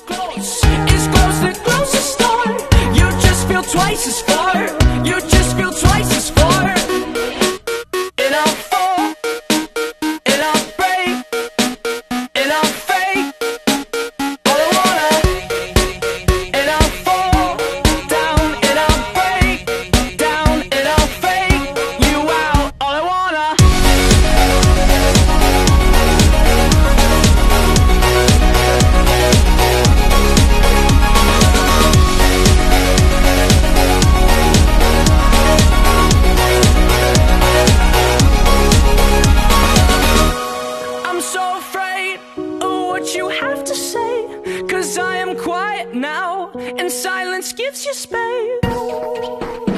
It's close the closest door. You just feel twice as far. You just feel twice as far. And I'll fall, and I'll break, and I'll fake all I wanna. And I'll fall down, and I'll break down, and I'll fake you out all I wanna. I'm so afraid of what you have to say, 'cause I am quiet now, and silence gives you space.